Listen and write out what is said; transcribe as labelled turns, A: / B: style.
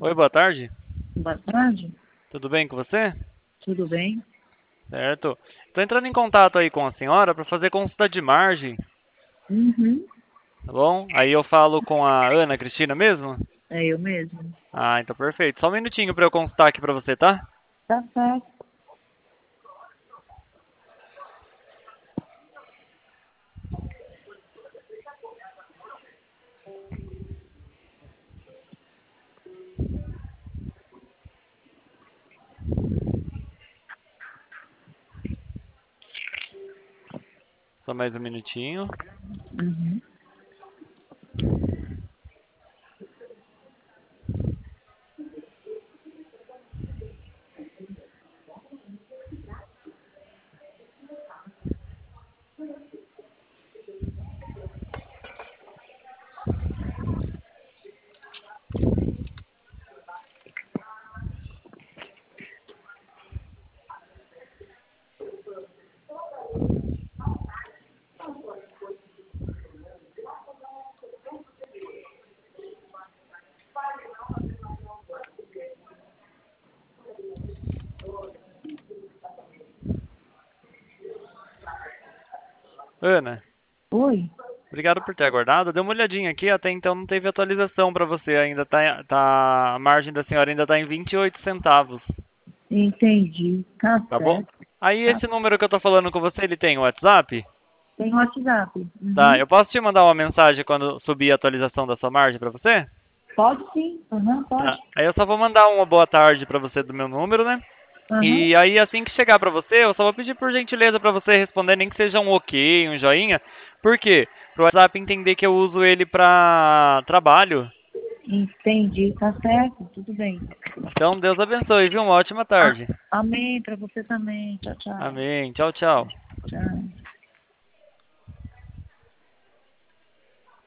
A: Oi, boa tarde.
B: Boa tarde,
A: Tudo bem com você?
B: tudo bem?
A: Certo. Estou entrando em contato aí com a senhora para fazer consulta de margem,
B: Uhum,
A: tá bom? Aí eu falo com a Ana Cristina mesmo?
B: é eu mesmo.
A: Ah, então perfeito. Só um minutinho para eu consultar aqui para você, tá?
B: Tá certo.
A: Só mais um minutinho.
B: Uhum.
A: Ana,
B: Oi,
A: obrigado por ter aguardado. Dei uma olhadinha aqui, até então não teve atualização para você. Ainda a margem da senhora ainda está em 28 centavos,
B: entendi. Tá
A: tá bom?
B: certo.
A: Aí
B: Tá.
A: esse número que eu tô falando com você, ele tem WhatsApp?
B: Tem WhatsApp.
A: Tá,
B: Uhum.
A: eu posso te mandar uma mensagem quando subir a atualização da sua margem para você?
B: Pode sim. Uhum, pode.
A: Tá. Aí eu só vou mandar uma boa tarde pra você do meu número, né?
B: Uhum.
A: E aí assim que chegar pra você, eu só vou pedir por gentileza pra você responder, nem que seja um ok, um joinha. Por quê? Pro WhatsApp entender que eu uso ele pra trabalho.
B: Entendi. Tá certo. Tudo bem.
A: Então, Deus abençoe, viu? Uma ótima
B: Ah,
A: tarde.
B: amém para você também. Tchau, tchau.
A: Amém. Tchau, tchau.
B: Tchau.